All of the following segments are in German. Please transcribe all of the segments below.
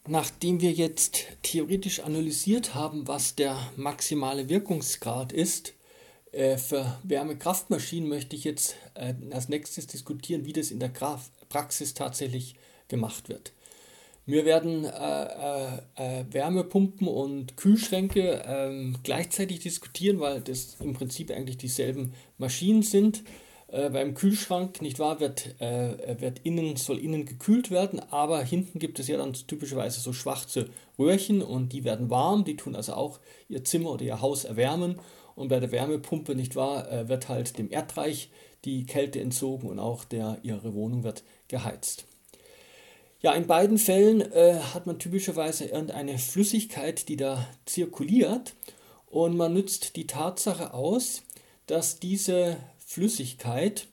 Nachdem wir jetzt theoretisch analysiert haben, was der maximale Wirkungsgrad ist, für Wärmekraftmaschinen möchte ich jetzt als nächstes diskutieren, wie das in der Praxis tatsächlich gemacht wird. Wir werden Wärmepumpen und Kühlschränke gleichzeitig diskutieren, weil das im Prinzip eigentlich dieselben Maschinen sind. Beim Kühlschrank, nicht wahr, soll innen gekühlt werden, aber hinten gibt es ja dann typischerweise so schwarze Röhrchen und die werden warm, die tun also auch ihr Zimmer oder ihr Haus erwärmen. Und bei der Wärmepumpe, nicht wahr, wird halt dem Erdreich die Kälte entzogen und auch ihre Wohnung wird geheizt. Ja, in beiden Fällen hat man typischerweise irgendeine Flüssigkeit, die da zirkuliert, und man nützt die Tatsache aus, dass diese Flüssigkeit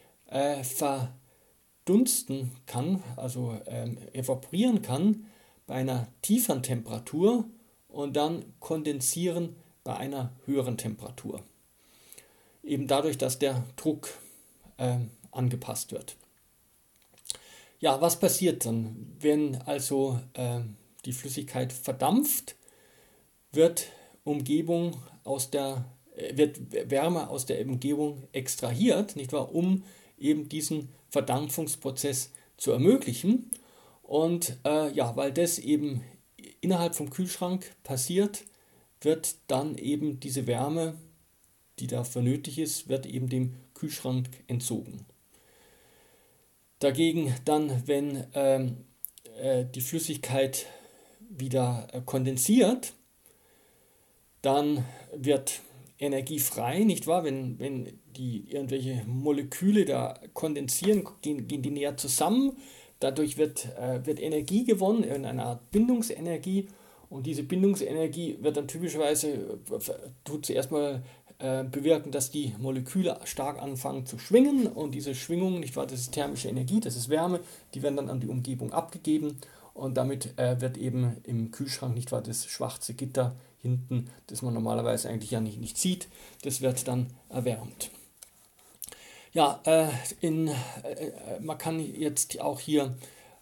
verdunsten kann, also evaporieren kann bei einer tieferen Temperatur und dann kondensieren bei einer höheren Temperatur. Eben dadurch, dass der Druck angepasst wird. Ja, was passiert dann? Wenn also die Flüssigkeit verdampft, wird Wärme aus der Umgebung extrahiert, nicht wahr, um eben diesen Verdampfungsprozess zu ermöglichen. Und weil das eben innerhalb vom Kühlschrank passiert, wird dann eben diese Wärme, die dafür nötig ist, wird eben dem Kühlschrank entzogen. Dagegen dann, wenn die Flüssigkeit wieder kondensiert, dann wird Energie frei, nicht wahr? Wenn die irgendwelche Moleküle da kondensieren, gehen die näher zusammen. Dadurch wird Energie gewonnen, eine Art Bindungsenergie. Und diese Bindungsenergie wird dann typischerweise, tut zuerst mal bewirken, dass die Moleküle stark anfangen zu schwingen. Und diese Schwingung, nicht wahr, das ist thermische Energie, das ist Wärme, die werden dann an die Umgebung abgegeben. Und damit wird eben im Kühlschrank, nicht wahr, das schwarze Gitter hinten, das man normalerweise eigentlich ja nicht sieht, das wird dann erwärmt. Ja, man kann jetzt auch hier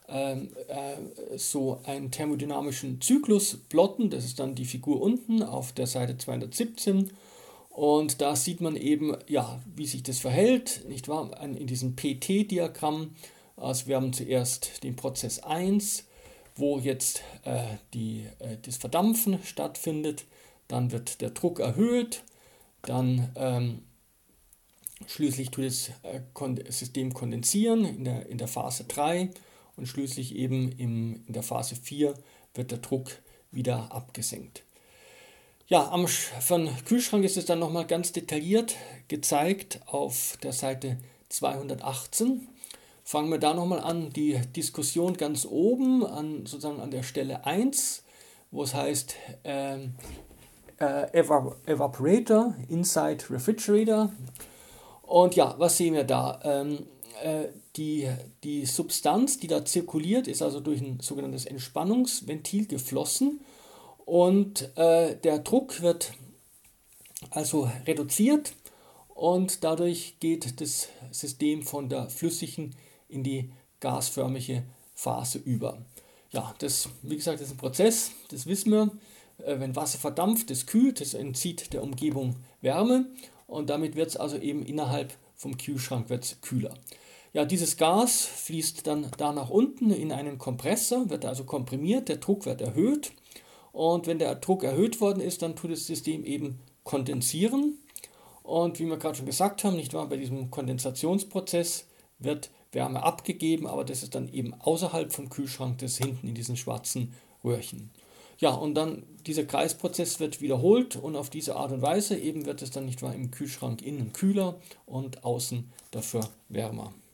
so einen thermodynamischen Zyklus plotten, das ist dann die Figur unten auf der Seite 217. Und da sieht man eben, ja, wie sich das verhält, nicht wahr, in diesem PT-Diagramm. Also wir haben zuerst den Prozess 1, wo jetzt das Verdampfen stattfindet, dann wird der Druck erhöht, dann schließlich tut das System kondensieren in der Phase 3 und schließlich eben in der Phase 4 wird der Druck wieder abgesenkt. Ja, von Kühlschrank ist es dann nochmal ganz detailliert gezeigt auf der Seite 218. Fangen wir da nochmal an, die Diskussion ganz oben, sozusagen an der Stelle 1, wo es heißt Evaporator inside Refrigerator. Und ja, was sehen wir da? Die Substanz, die da zirkuliert, ist also durch ein sogenanntes Entspannungsventil geflossen und der Druck wird also reduziert und dadurch geht das System von der flüssigen in die gasförmige Phase über. Ja, wie gesagt, das ist ein Prozess, das wissen wir. Wenn Wasser verdampft, das kühlt, das entzieht der Umgebung Wärme und damit wird es also eben innerhalb vom Kühlschrank kühler. Ja, dieses Gas fließt dann da nach unten in einen Kompressor, wird also komprimiert, der Druck wird erhöht und wenn der Druck erhöht worden ist, dann tut das System eben kondensieren und wie wir gerade schon gesagt haben, nicht wahr, bei diesem Kondensationsprozess wird Wärme abgegeben, aber das ist dann eben außerhalb vom Kühlschrank, das hinten in diesen schwarzen Röhrchen. Ja, und dann dieser Kreisprozess wird wiederholt und auf diese Art und Weise eben wird es dann nicht wahr im Kühlschrank innen kühler und außen dafür wärmer.